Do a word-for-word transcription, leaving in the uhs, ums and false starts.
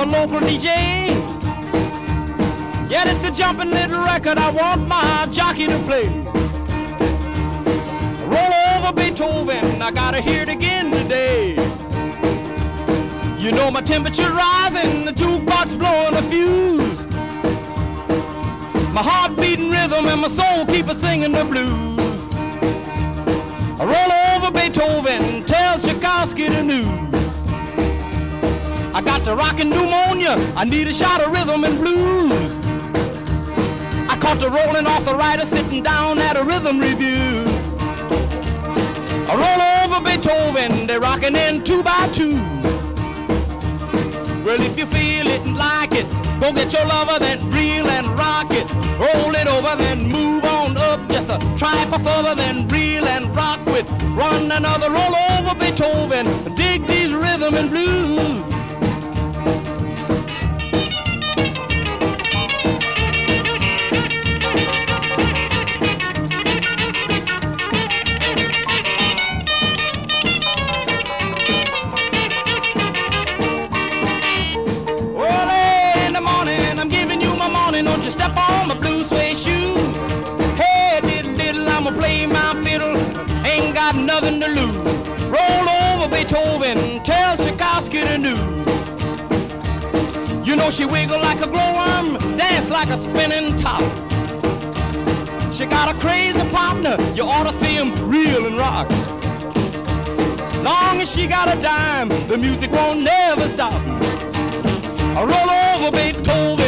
local D J. Yeah, this is a jumping little record I want my jockey to play. Roll over Beethoven, I gotta hear it again today. You know my temperature rising, the jukebox blowing a fuse. My heart beating rhythm and my soul keep a singing the blues. I roll over Beethoven, tell Tchaikovsky the news. I got the rockin' pneumonia, I need a shot of rhythm and blues. I caught the rolling arthritis sitting down at a rhythm review. I roll over Beethoven, they're rockin' in two by two. Well, if you feel it and like it, go get your lover, then reel and rock it. Roll it over, then move on up. Just a try for further, then reel and rock with. Run another roll over Beethoven. Dig these rhythm and blues. Don't you step on my blue suede shoe. Hey, diddle diddle, I'ma play my fiddle. Ain't got nothing to lose. Roll over Beethoven, tell Tchaikovsky the news. You know she wiggle like a glowworm, dance like a spinning top. She got a crazy partner, you ought to see him reel and rock. Long as she got a dime, the music won't never stop. I roll over Beethoven.